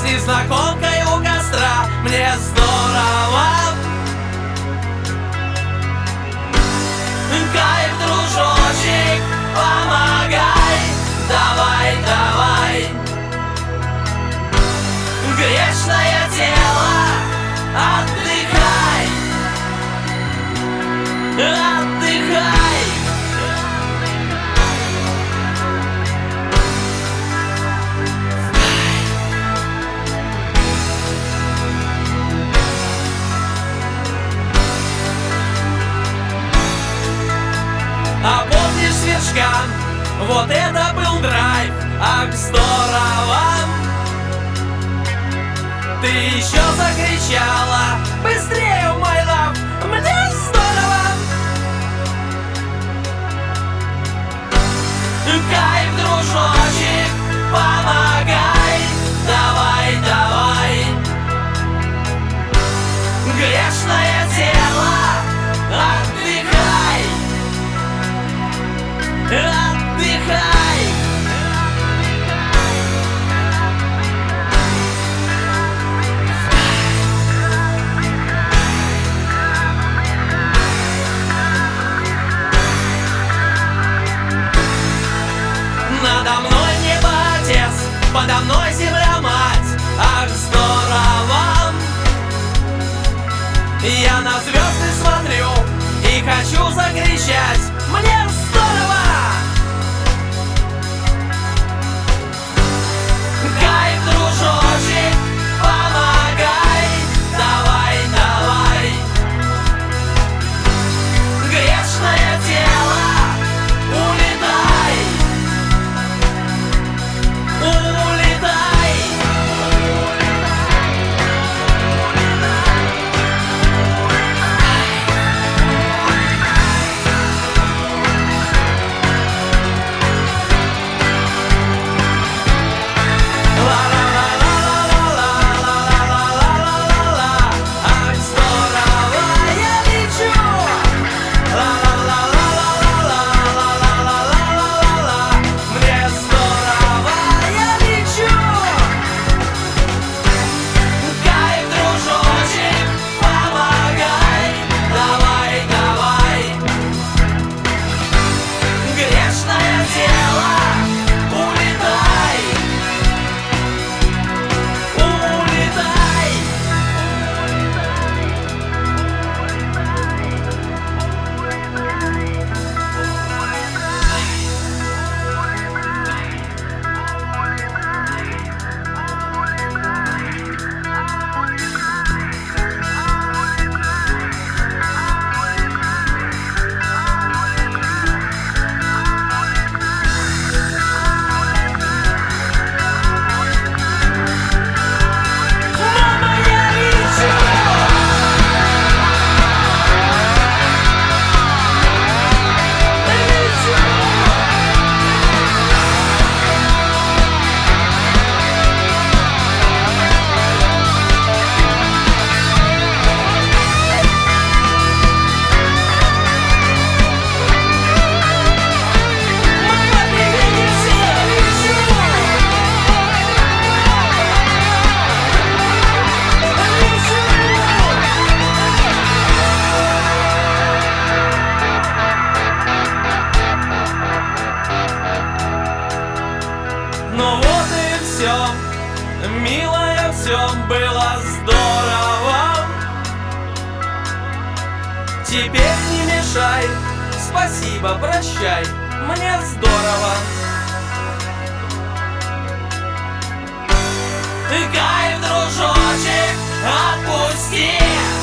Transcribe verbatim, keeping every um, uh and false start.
с незнакомкой у костра. Мне здорово. Кайф, дружочек, помогай, давай, давай. Грешное тело, отдыхай, отдыхай. А помнишь сверчкам, вот это был драйв, ах, здорово. Ты еще закричала: быстрее, мой лав, мне здорово. Кайф, дружочек, помогай, давай, давай. Грешное тело, отдыхай, отдыхай. Надо мной небо Отец, подо мной земля Мать, ах, здорово. Я на звезды смотрю и хочу закричать: мне здорово. Кайф, дружочек, помогай, давай, давай. Грешное тело, улетай, улетай. Ну вот и все, милая, все было здорово. Теперь не мешай, спасибо, прощай, мне здорово. Кайф, дружочек, отпусти.